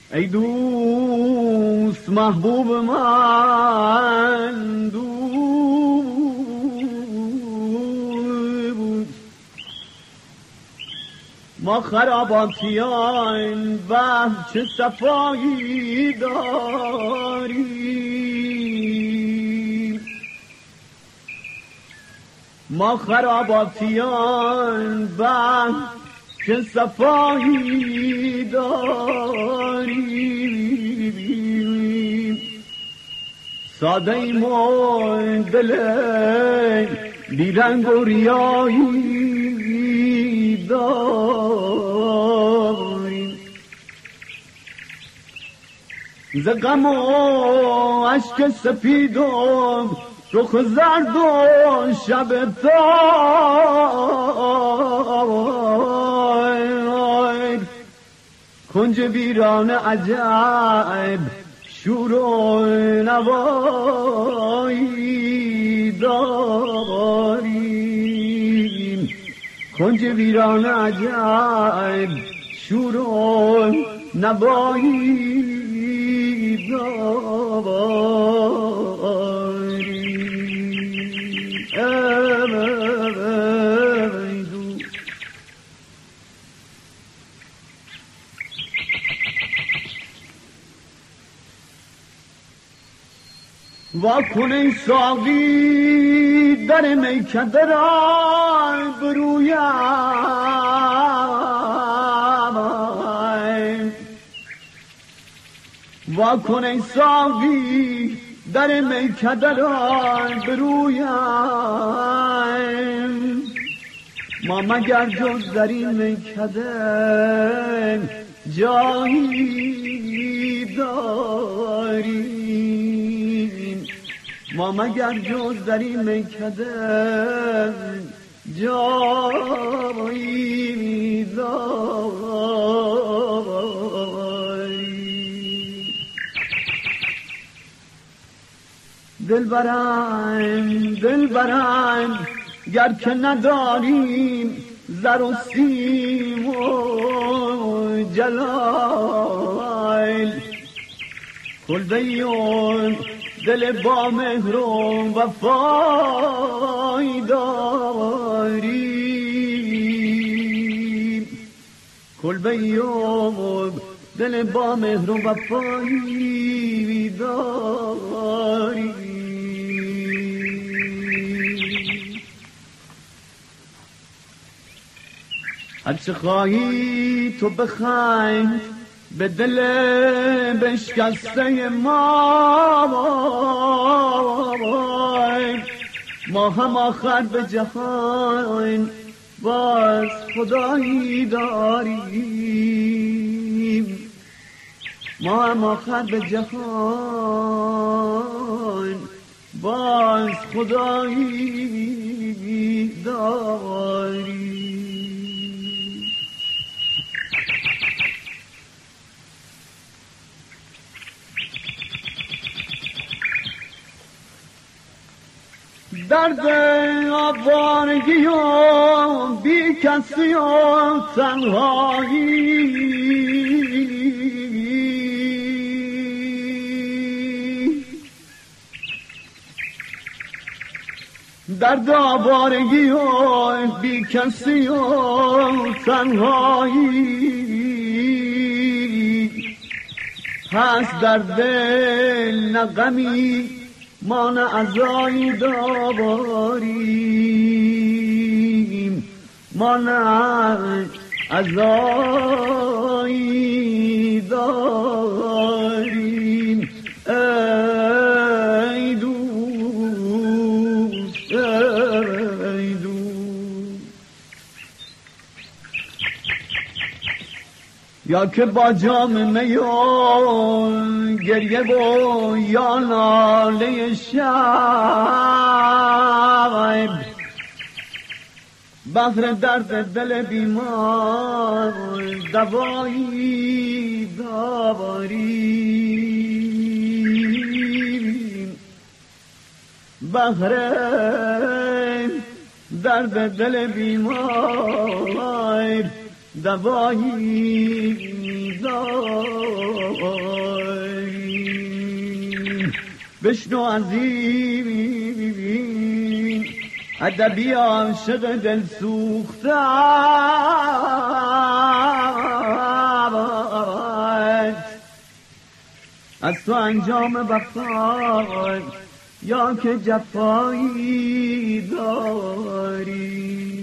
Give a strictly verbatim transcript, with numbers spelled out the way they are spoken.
ای دوست محبوب من دوست، ما خراباتیان به چه صفایی داریم، ما خراباتیان به چه صفایی داریم، ساده ایم و دل بیرنگ و ریایی داریم، ز غم و اشک سپید و رخ زرد و شب تار، کنج ویران عجب شور و نوایی داریم، کنج ویران عجب شور و نوایی داریم. واکن ای ساقی در میکده را برویم، واکن ای ساقی در میکده را برویم، ما مگر جز در این میکده جایی داریم، ما مگر جز در این میکده جایی داریم. دلبرم دلبرم گر که نداریم زر و سیم و جلال، کلبه دل با مهر و وفای داریم، کلبه دل با مهر و وفای داریم. هرچه خواهی تو بخند به دل بشکسته ما، ما هم آخر به جهان باز خدایی داریم، ما هم آخر به جهان باز خدایی داریم. درد آوارگی و بی کسی و تنهایی، درد آوارگی و بی کسی و تنهایی، هست در دل نه غمی ما نه عزایی داریم، ما نه عزایی داریم. ای دوست ای دوست، یا که با جام می و گریه و یا ناله شب، بحر درد دل بیمار دوایی داریم، بحر درد دل بیمار دوایی داریم. بشنو عظیم ادبی عاشق دل سوخته از تو انجام بخشد یا که جفایی داری.